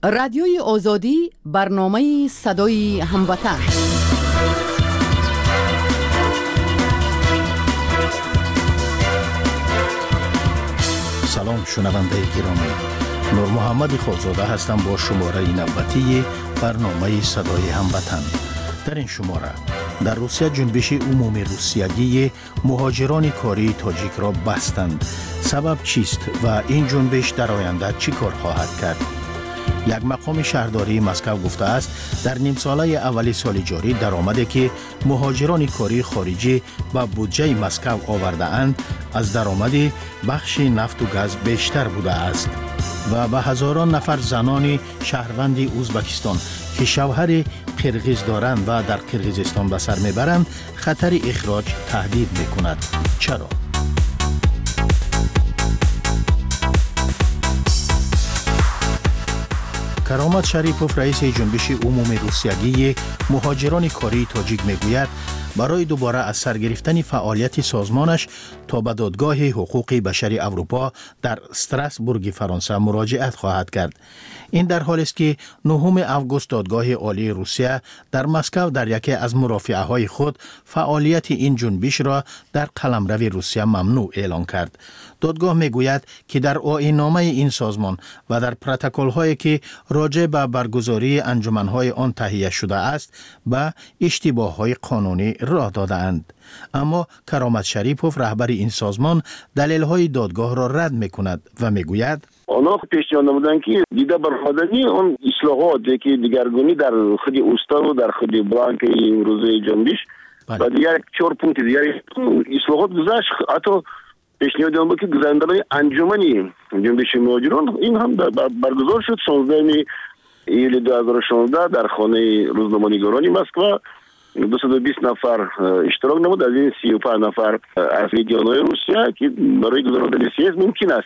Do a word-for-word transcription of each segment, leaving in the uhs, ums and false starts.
رادیوی آزادی، برنامه صدای هموطن. سلام شنونده گرامی، نور محمد خالزاده هستم با شماره نوبتی برنامه صدای هموطن. در این شماره در روسیه جنبش عمومی روسیگی مهاجران کاری تاجیک را بستند. سبب چیست و این جنبش در آینده چی کار خواهد کرد؟ یک مقام شهرداری مسکو گفته است در نیم ساله اولی سال جاری درآمدی که مهاجران کاری خارجی به بودجه مسکو آورده اند از درآمد بخش نفت و گاز بیشتر بوده است و به هزاران نفر زنان شهروند ازبکستان که شوهر قرغیز دارند و در قرغیزستان به سر میبرند خطر اخراج تهدید میکند. چرا؟ کرامت شریپوف رئیس جنبش عمومی روسیگی مهاجران کاری تاجیک میگوید برای دوباره از سر گرفتن فعالیت سازمانش تا به دادگاه حقوق بشری اروپا در استراسبورگ فرانسه مراجعت خواهد کرد. این در حالی است که نهم آگوست دادگاه عالی روسیه در مسکو در یکی از مرافعه های خود فعالیت این جنبش را در قلمرو روسیه ممنوع اعلان کرد. دادگاه میگوید که در آیین‌نامه این سازمان و در پروتکل هایی که راجع به برگزاری انجمن‌های آن تهیه شده است به اشتباه‌های قانونی راه داده‌اند. اما کرامت شریپوف رهبر این سازمان دلیل‌های دادگاه را رد می‌کند و میگوید آنها پیشنهاد نمودند که دیده برخوردنی اون اصلاحاتی که دیگرگونی در خود اوستا و در خود بلانک امروزه جنبش و دیگر چهار پونت دیگر اصلاحات گذاشت. حتی پیشنهاد بود که گزارنده‌های انجمنی جنبش مهاجران این هم برگزار شد شانزده ایل دو هزار و شانزده در خانه روزنامه‌نگاران مسکو. دویست و بیست نفر اشتراک نمود، از این سی و پنج نفر از میدیان‌های روسیه که برای گزارندگی سیاسی ممکن است.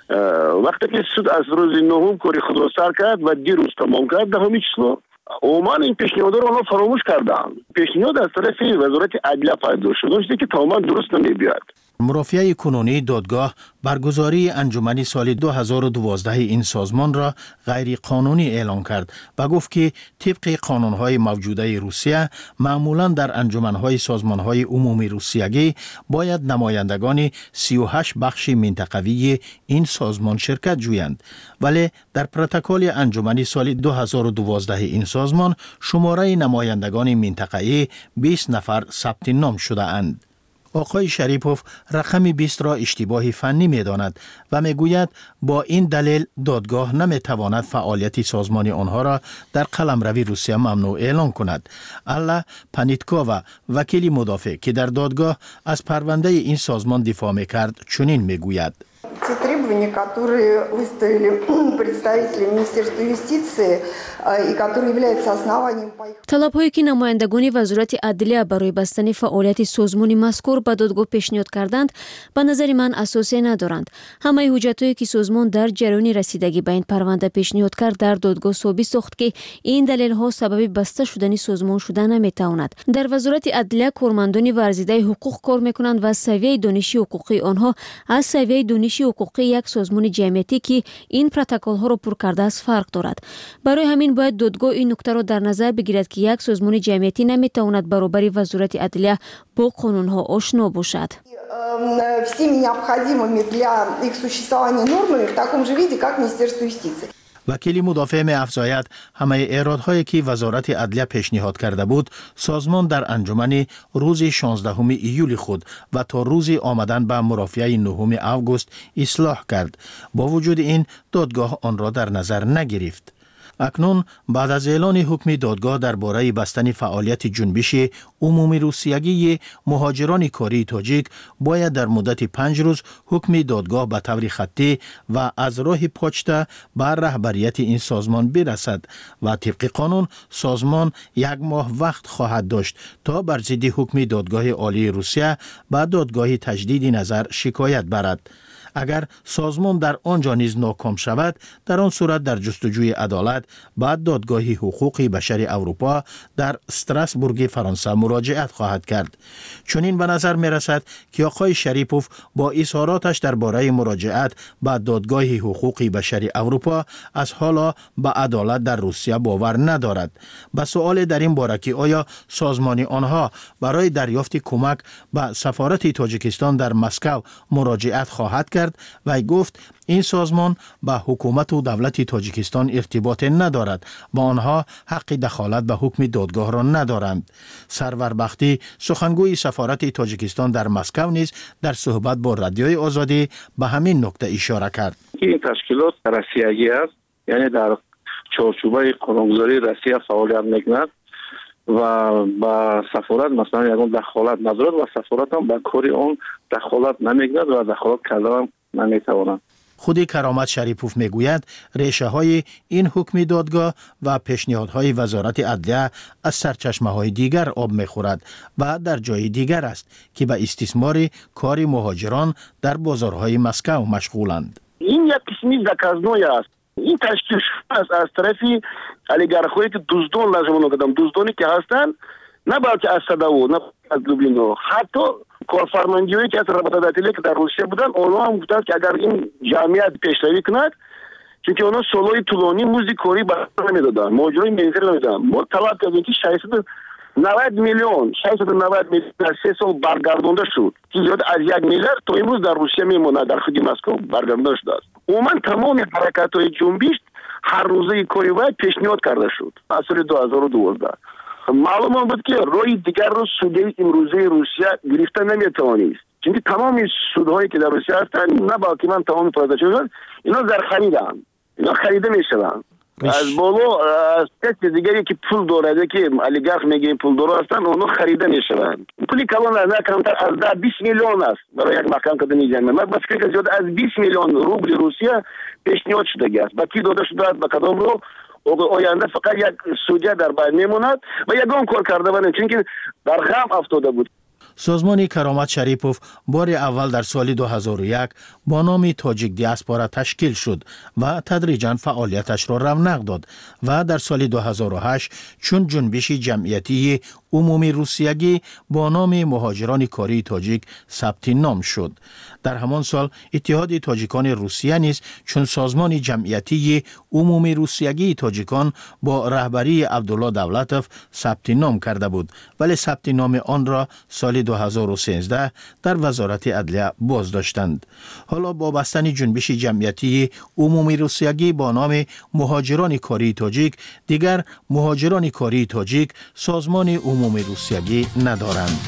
وقتی که سود از روز نهم کاری خود را سر کرد و دیروز تمام کرد دهمین چیزها عموما این پیشنهاد را آنها فراموش کردند. پیشنهاد از طرف وزارت عدلیه پایدار شده که تماما درست نمی‌بیاد. مرافعه کنونی دادگاه برگزاری انجمن سال دو هزار و دوازده این سازمان را غیر قانونی اعلان کرد و گفت که طبق قانون‌های موجوده روسیه معمولاً در انجمن‌های سازمان‌های عمومی روسیگی باید نمایندگان سی و هشت بخش منطقوی این سازمان شرکت جویند، ولی در پروتکل انجمن سال دو هزار و دوازده این سازمان شماره نمایندگان منطقه‌ای بیست نفر ثبت نام شده اند. آقای شریپوف رقم بیست را اشتباه فنی می داند و می گوید با این دلیل دادگاه نمی تواند فعالیت سازمانی آنها را در قلمرو روسیه ممنوع اعلان کند. الا پانیتکووا وکیل مدافع که در دادگاه از پرونده این سازمان دفاع می کرد چنین می گوید: Те требования, которые выставили представители Министерства юстиции и которые являются основанием по их... طلب‌هایی که نمایندگان وزارت عدلیه برای بستن فعالیت سازمان مذکور به دادگاه پیشنهاد کردند به نظر من اساسی ندارند. همه حجت‌هایی که سازمان در جریان رسیدگی به این پرونده پیشنهاد کرد در دادگاه ثابت ساخت که این دلیل‌ها سبب بسته شدن سازمان شده نمی‌تواند. در وزارت عدلیه کارمندان ورزیده حقوق کار می‌کنند و سویه دانشی حقوقی آنها از سویه دانشی حقوقی یک سازمان جمعیتی که این پروتکل‌ها را پر کرده است فرق دارد. برای همین باید دادگاه این نکته را در نظر بگیرد که یک سازمان جمعیتی نمی‌تواند برابر وزارت عدلیه با قانون‌ها آشنا باشد. всеми необходимыми для их существования нормами в таком же виде, как Министерство юстиции. وکیل مدافع می افزاید همه ایرادهایی که وزارت عدلیه پیشنهاد کرده بود سازمان در انجمن روز شانزدهم ایول خود و تا روز آمدن به مرافعه نهم آگوست اصلاح کرد. با وجود این دادگاه آن را در نظر نگرفت. اکنون بعد از اعلان حکم دادگاه درباره بستن فعالیت جنبش عمومی روسیگی مهاجران کاری تاجیک باید در مدت پنج روز حکم دادگاه به طور خطی و از راه پاچتا بر رهبریت این سازمان برسد و طبق قانون سازمان یک ماه وقت خواهد داشت تا بر ضد حکم دادگاه عالی روسیه به دادگاه تجدید نظر شکایت برد. اگر سازمان در آنجا نیز ناکام شود، در آن صورت در جستجوی عدالت بعد دادگاه حقوق بشر اروپا در استراسبورگ فرانسه مراجعت خواهد کرد. چنین به نظر می رسد که آقای شریپوف با اظهاراتش درباره مراجعت به دادگاه حقوق بشر اروپا از حالا به عدالت در روسیه باور ندارد. به سوال در این باره که آیا سازمان آنها برای دریافت کمک به سفارت تاجیکستان در مسکو مراجعت خواهد کرد، وی گفت این سازمان به حکومت و دولت تاجیکستان ارتباط ندارد و آنها حق دخالت به حکم دادگاه را ندارند. سرور بختی سخنگوی سفارت تاجیکستان در مسکو نیز در صحبت با رادیوی آزادی به همین نکته اشاره کرد. این تشکیلات روسیایی است، یعنی در چارچوبه قانونگذاری روسیه فعالیت میکند و با سفارت مثلا یگان دخالت ندارد و سفارت هم به کاری آن دخالت نمیکند و دخالت کردن نمیتواند. خودی کرامت شریپوف میگوید ریشه های این حکم دادگاه و پیشنهادهای وزارت عدلیه از سرچشمه های دیگر آب میخورد و در جای دیگر است که به استثمار کار مهاجران در بازارهای مسکو مشغولند. این یک قسمی زکازنوی است. این تشکیل است از طرفی اولیگارخایی که دزدان لازم کردن، دزدانی که هستند نه بلکه از صداو نه از لوبلینو، حتی کارفرمایندگی که از رابطه‌داری که در روسیه بودن اونها هم گفتند که اگر این جمعیت پیشروی کند، چون اونها سولوی طولانی موزیک کوری برای نمیدادن، ماجرای مینتر نمیدادن. ما طلب کردیم که ششصد و نود میلیون ششصد و نود میلیون در سه سال برگردانده شد که زیاد از یک میلیارد تا امروز در روسیه میمونه، در خود مسکو برگردانده شده است. عموما تمام حرکت‌های جنبش هر روزه کوری باید پیشنهاد کرده شد از سال دو هزار و دوازده. معلوم بود که روی دیگر رو سوده امروزه روسیه گرفته نمیتوانید، چون تمام سودهایی که در روسیه هستن نه باقی من تمام پرداخت شدن اینا در خریدن، اینا خریده میشن از بالا از کسی دیگری که پول داره که اولیگارخ میگه پول داره هستن اونها خریده میشن. پولی کلان نه کمتر از ده بیست میلیون است برای یک مکان کدنی جمعه. من بس که زیاد از بیست میلیون روبل روسیه پیشنهاد شده است. با کی داده شده است، با کدام رو آینده فقط یک سودیا در بین میموند و یگان کار کرده بودن، چون که در غم افتاده بود. سازمان کرامت شریپوف بار اول در سال دو هزار و یک با نام تاجیک دیاسپورا تشکیل شد و تدریجاً فعالیتش را رونق داد و در سال دو هزار و هشت چون جنبش جمعیتی عمومی روسیگی با نام مهاجران کاری تاجیک ثبت نام شد. در همان سال اتحاد تاجیکان روسیه نیز چون سازمان جمعیتی عمومی روسیگی تاجیکان با رهبری عبدالله دولتوف ثبت نام کرده بود، ولی ثبت نام آن را سال دو هزار و سیزده در وزارت عدلیه بازداشتند. حالا با بستن جنبش جمعیتی عمومی روسیگی با نام مهاجران کاری تاجیک، دیگر مهاجران کاری تاجیک سازمان عمومی روسیگی ندارند.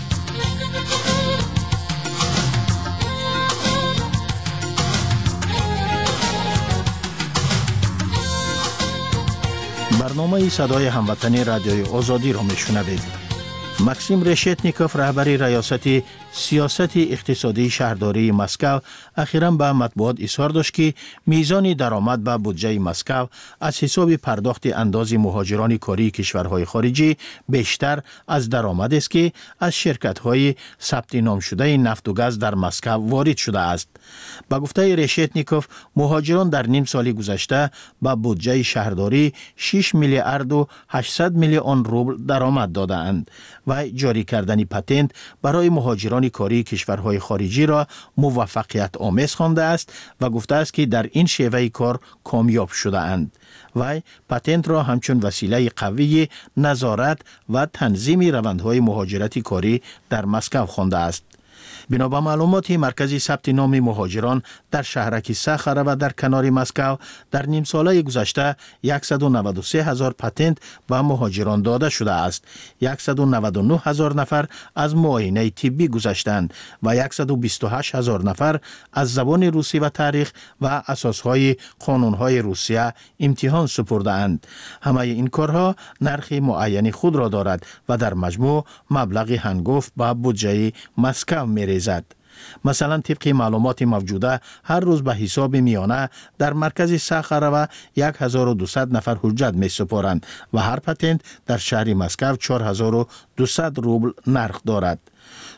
برنامه صدای هموطنی رادیوی آزادی را میشنوید. ماکسیم رشتنیکوف رهبر ریاست سیاست اقتصادی شهرداری مسکو اخیراً به مطبوعات اظهار داشت که میزان درآمد به بودجه مسکو از حساب پرداخت انداز مهاجران کاری کشورهای خارجی بیشتر از درآمد است که از شرکت‌های ثبت نام شده نفت و گاز در مسکو وارد شده است. با گفته رشتنیکوف مهاجران در نیم سال گذشته به بودجه شهرداری شش میلیارد و هشتصد میلیون روبل درآمد داده‌اند و جاری کردن پتنت برای مهاجران کاری کشورهای خارجی را موفقیت آمیز خوانده است و گفته است که در این شیوه کار کامیاب شده اند. و پتنت را همچون وسیله قوی نظارت و تنظیم روندهای مهاجرت کاری در مسکو خوانده است. بنا به معلومات مرکز ثبت نام مهاجران در شهرک ساخره و در کنار مسکو در نیم ساله گذشته صد و نود و سه هزار پتنت به مهاجران داده شده است. صد و نود و نه هزار نفر از معاینه طبی گذشتند و صد و بیست و هشت هزار نفر از زبان روسی و تاریخ و اساسهای قانونهای روسیه امتحان سپرده اند. همه این کارها نرخ معین خود را دارد و در مجموع مبلغ هنگفت به بودجه مسکو می‌ریزد. مثلا طبق معلومات موجوده هر روز به حساب میانه در مرکز ساخره و هزار و دویست نفر حجت می سپارند و هر پتنت در شهر مسکو چهار هزار و دویست روبل نرخ دارد.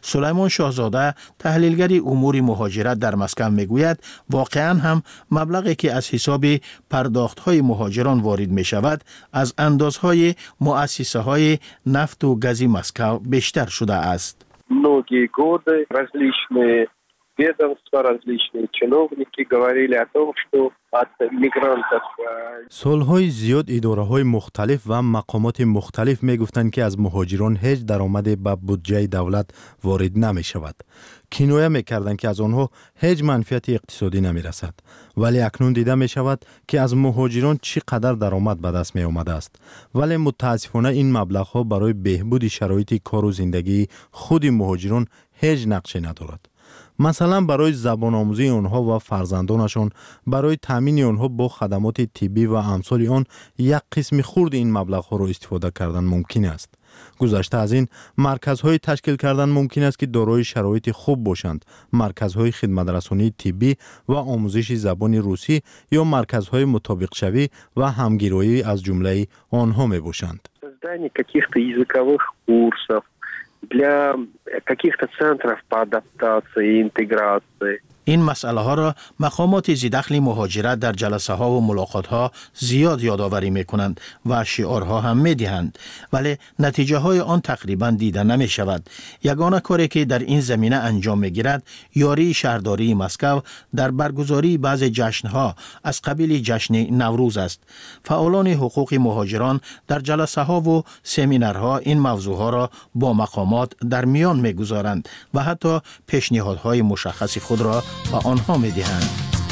سلیمان شاهزاده تحلیلگر امور مهاجرت در مسکن میگوید واقعا هم مبلغی که از حساب پرداخت‌های مهاجران وارد می شود از اندازهای مؤسسه های نفت و گازی مسکو بیشتر شده است. Многие годы различные ведомства, различные чиновники говорили о том, что от мигрантов. سالهای زیاد اداره‌های مختلف و مقامات مختلف میگفتند که از مهاجران هیچ درآمدی به بودجه دولت وارد نمی شود. کنایه میکردند که از آنها هیچ منفعت اقتصادی نمی رسد. ولی اکنون دیده می شود که از مهاجران چقدر درآمد به دست می آمده است. ولی متاسفانه این مبلغ‌ها برای بهبود شرایط کار و زندگی خود مهاجران هیچ نقشی ندارد. مثلا برای زبان آموزی آنها و فرزندانشان، برای تامین آنها با خدمات طبی و امثال آن یک قسم خرد این مبلغ‌ها را استفاده کردن ممکن است. گذشته از این مرکزهای تشکیل کردن ممکن است که دارای شرایط خوب باشند، مرکزهای خدمت رسانی طبی و آموزش زبان روسی یا مرکزهای مطابق شوی و همگرایی از جمله آنها می باشند. Создание каких-то языковых курсов для каких-то центров по адаптации и интеграции. این مسئله ها را مقامات ذی‌دخل مهاجرت در جلسه ها و ملاقات ها زیاد یادآوری می کنند و شعارها هم می دهند، ولی نتیجه های آن تقریبا دیده نمی شود. یگانه کاری که در این زمینه انجام می گیرد یاری شهرداری مسکو در برگزاری بعض جشن ها از قبیل جشن نوروز است. فعالان حقوق مهاجران در جلسه ها و سمینارها این موضوع ها را با مقامات در میان می گذارند و حتی پیشنهادهای مشخص خود را و آنها می دهند.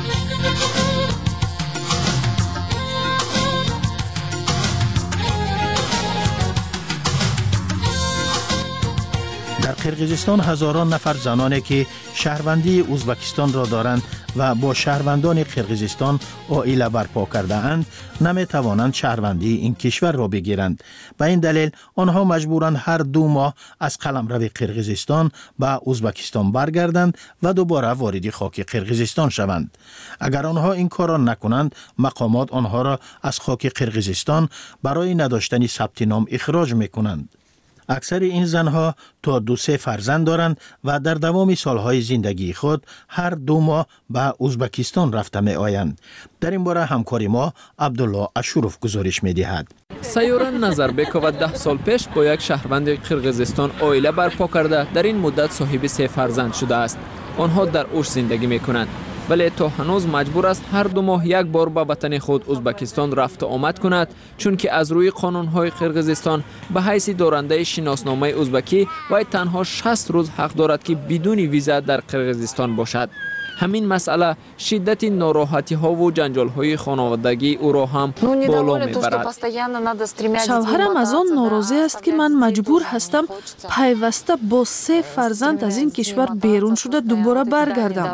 در قرقیزستان هزاران نفر زنانی که شهروندی ازبکستان را دارند و با شهروندان قرقیزستان عائله برپا کرده اند نمی توانند شهروندی این کشور را بگیرند. به این دلیل آنها مجبورند هر دو ماه از قلمرو قرقیزستان به ازبکستان برگردند و دوباره وارد خاک قرقیزستان شوند. اگر آنها این کار را نکنند مقامات آنها را از خاک قرقیزستان برای نداشتن ثبت نام اخراج میکنند. اکثر این زنها تا دو سه فرزند دارند و در دوام سالهای زندگی خود هر دو ماه به ازبکستان رفته می آیند. در این باره همکاری ما عبدالله اشورف گزارش می دهد. سیاره نظر بکود ده سال پیش با یک شهروند قرقیزستان عائله برپا کرده در این مدت صاحب سه فرزند شده است. آنها در اوش زندگی می کنند. ولی تا هنوز مجبور است هر دو ماه یک بار به وطن خود ازبکستان رفت و آمد کند، چون که از روی قانون‌های قرقیزستان به حیث دارنده شناسنامه ازبکی و تنها شصت روز حق دارد که بدون ویزا در قرقیزستان باشد. همین مسئله شدت ناراحتی ها و جنجال های خانوادگی او را هم بالا میبرد. شوهرم از آن ناراضی است که من مجبور هستم پیوسته با سه فرزند از این کشور بیرون شده دوباره برگردم.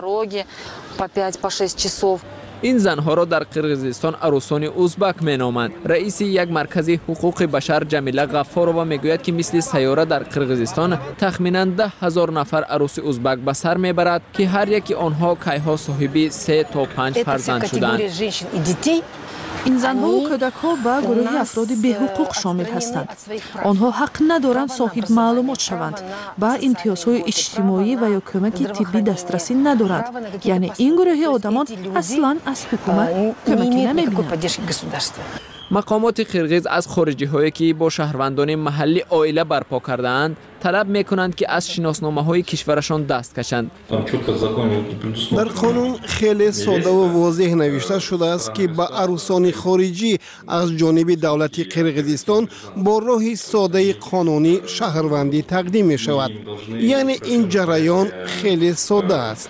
این زنها را در قرقیزستان عروسان ازبک مینامند. رئیس یک مرکز حقوق بشر جمیله غفارова میگوید که مثل سیاره در قرقیزستان تخمیناً ده هزار نفر عروس ازبک به سر میبرد که هر یکی آنها کیها صاحب سه تا پنج فرزند شدند. این زنها و کودک ها به گروه افراد بی حقوق شامل هستند. آنها حق ندارند صاحب معلومات شوند. به امتیازهای اجتماعی و یا کمک طبی دسترسی ندارند. یعنی این گروه آدمان اصلا از حکومت کمکی نمیبینند. مقامات قرقیز از خارجی هایی که با شهروندان محلی عائله برپا کرده اند طلب می کنند که از شناسنامه های کشورشان دست کشند. در قانون خیلی ساده و واضح نوشته شده است که به عروسان خارجی از جانب دولت قرقیزستان با راه ساده قانونی شهروندی تقدیم می شود. یعنی این جریان خیلی ساده است.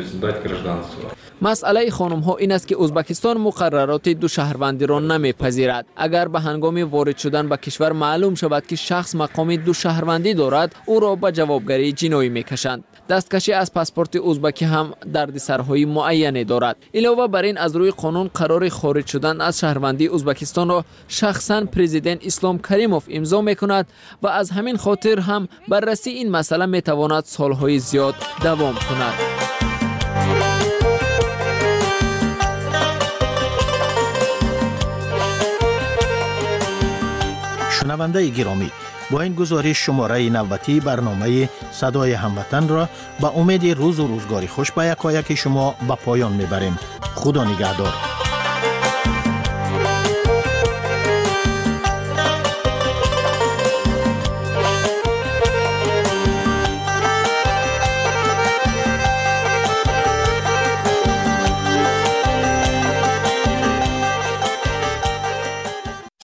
مسئله خانم ها این است که ازبکستان مقررات دو شهروندی را نمیپذیرد. اگر به هنگام وارد شدن به کشور معلوم شود که شخص مقام دو شهروندی دارد، او را به جوابگری جنایی میکشند. دستکشی از پاسپورت ازبکی هم دردسرهای معینی دارد. علاوه بر این از روی قانون قرار خارج شدن از شهروندی ازبکستان را شخصا پرزیدنت اسلام کریموف امضا میکند و از همین خاطر هم بررسی این مسئله میتواند سالهای زیاد دوام کند. شنونده گرامی، با این گزارش شماره نوبتی برنامه صدای هموطن را با امید روز و روزگاری خوش به یکایک شما به پایان میبریم. خدا نگهدار.